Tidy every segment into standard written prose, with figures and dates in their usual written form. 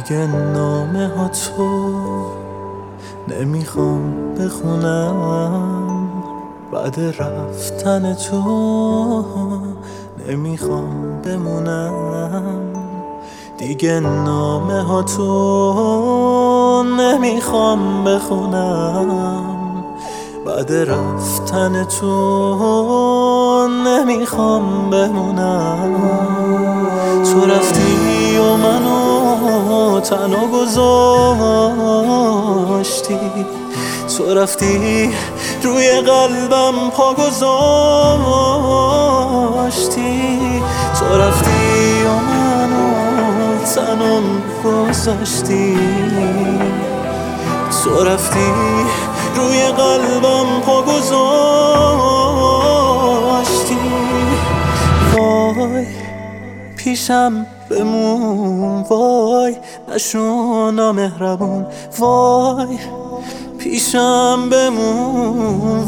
دیگه نامه ها تو نمیخوام بخونم، بعد رفتن تو نمیخوام بمونم. دیگه نامه ها تو نمیخوام بخونم، بعد رفتن تو نمیخوام بمونم. تو رفتی و منو تنها گذاشتی، تو رفتی روی قلبم پا گذاشتی، تو رفتی و منو تنها گذاشتی، تو رفتی روی قلبم پا گذاشتی. وای پیشم بمون، وای نشو نامهربون، وای پیشم بمون،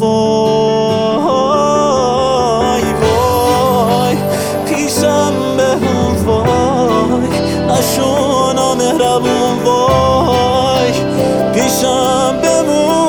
وای وای پیشم بمون، وای نشو نامهربون، وای پیشم بمون.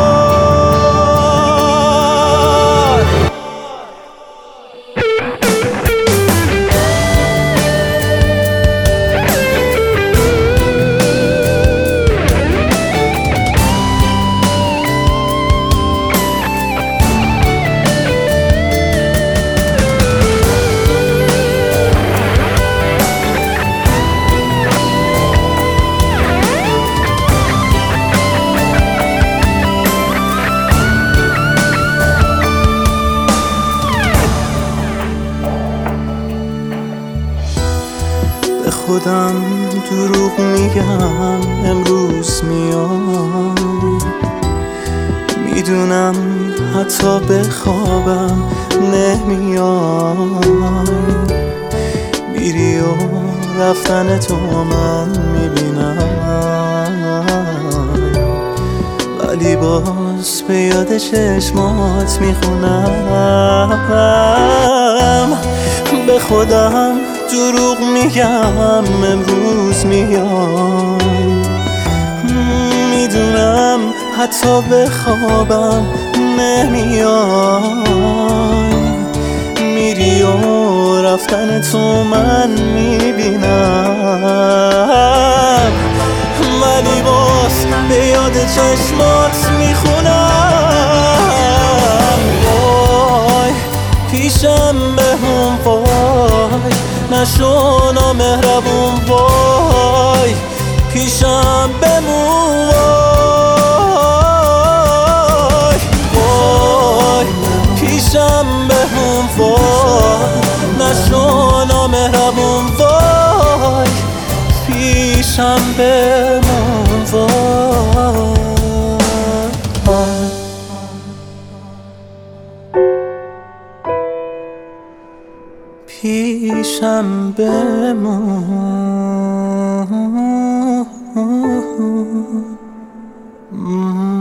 خودم دروغ میگم امروز میای، میدونم حتی بخوابم نمیای، میری و رفتن تو من میبینم، ولی باز به یاد چشمات میخونم. به خودم دروغ میگم امروز میای، میدونم حتی بخوابم نمیای، میری و رفتن تو من میبینم، ولی باز به یاد چشمات میخونم. وای پیشم بمون، وای نشو نامهربون، وای پیشم بمون، وای وای پیشم بمون، وای نشو نامهربون، وای پیشم بمون، وای پیشم بمون.